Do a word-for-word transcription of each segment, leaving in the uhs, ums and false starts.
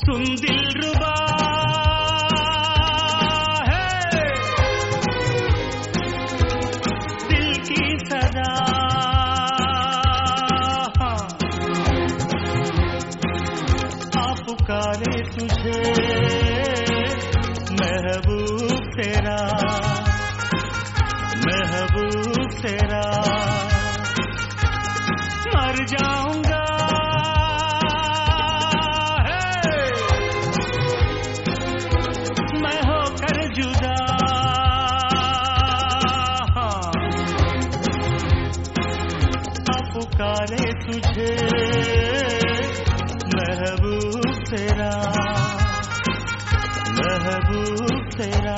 सुन दिलरुबा है दिल की सदा आ पुकारे तुझे महबूब तेरा महबूब तेरा मर जाऊंगा है मैं होकर जुदा आ पुकारे तुझे महबूब तेरा महबूब तेरा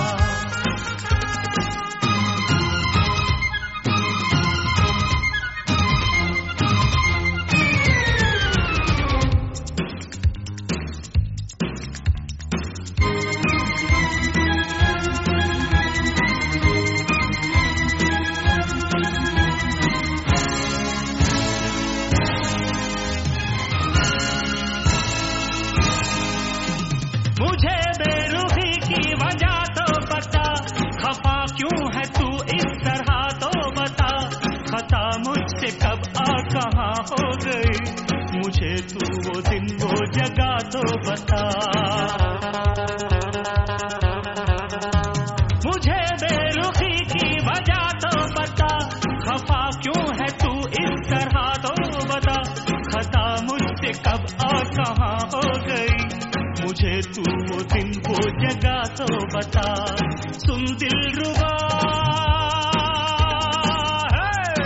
मुझे बेरुखी की वजह तो बता खफा क्यों है तू इस तरह तो बता खता मुझसे कब आ कहाँ हो गई मुझे तू वो दिन वो जगह तो बता मुझे बेरुखी की वजह तो बता खफा क्यों है तू इस तरह तो बता खता मुझसे कब आ कहाँ हो गई मुझे तू वो दिन वो जगह तो बता सुन दिलरुबा है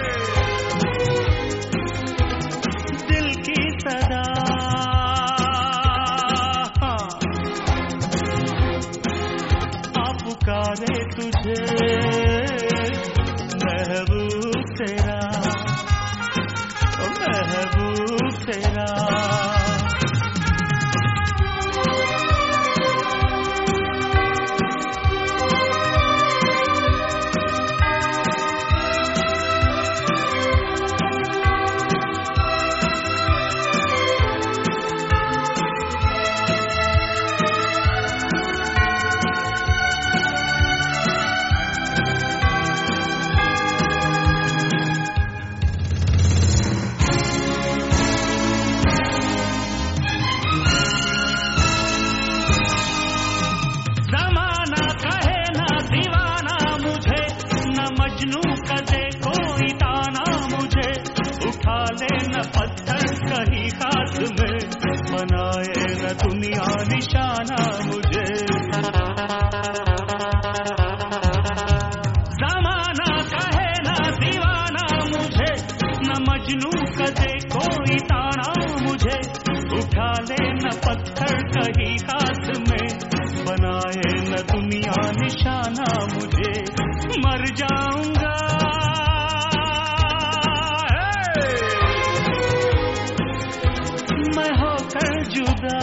दिल की सदा आ पुकारे तुझे महबूब तेरा ओ महबूब तेरा मजनू का दे कोई ताना मुझे उठा ले न पत्थर कहीं हाथ में बनाए न दुनिया निशाना मुझे ज़माना कहे न दीवाना मुझे न मजनू का दे कोई ताना मुझे उठा ले न पत्थर कहीं हाथ में बनाए न दुनिया निशाना मुझे मर जाऊंगा मैं होकर जुदा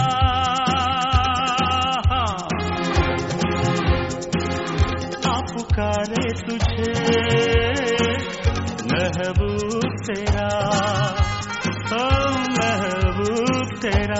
आ पुकारे तुझे महबूब तेरा ओ महबूब तेरा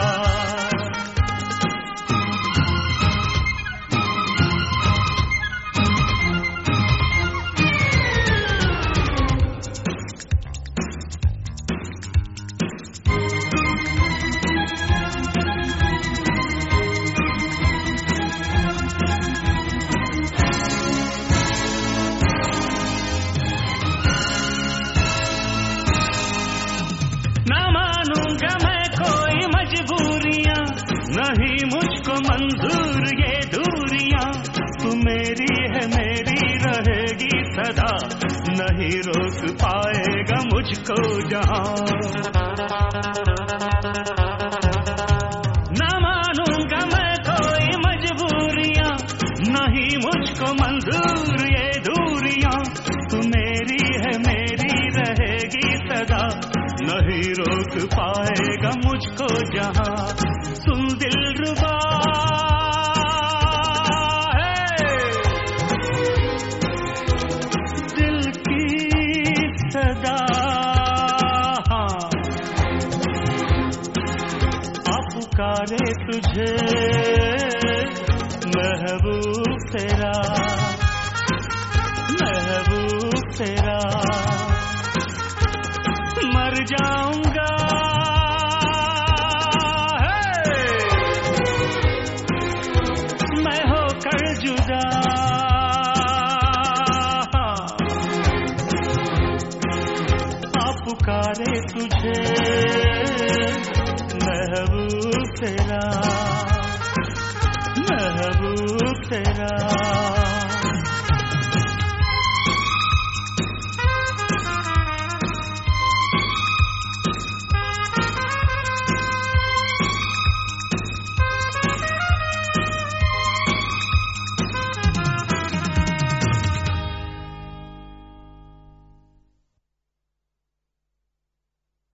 नहीं मुझको मंजूर ये दूरियां तू मेरी है मेरी रहेगी सदा नहीं रोक पाएगा मुझको जहां ना मानूंगा मैं कोई मजबूरियां नहीं मुझको मंजूर ये दूरियां तू मेरी है मेरी रहेगी सदा नहीं रोक पाएगा मुझको जहां सुन दिलरुबा है दिल की सदा आ पुकारे तुझे महबूब तेरा, महबूब तेरा। मर जाऊंगा मैं होकर जुदा, आ पुकारे तुझे महबूब तेरा, महबूब तेरा।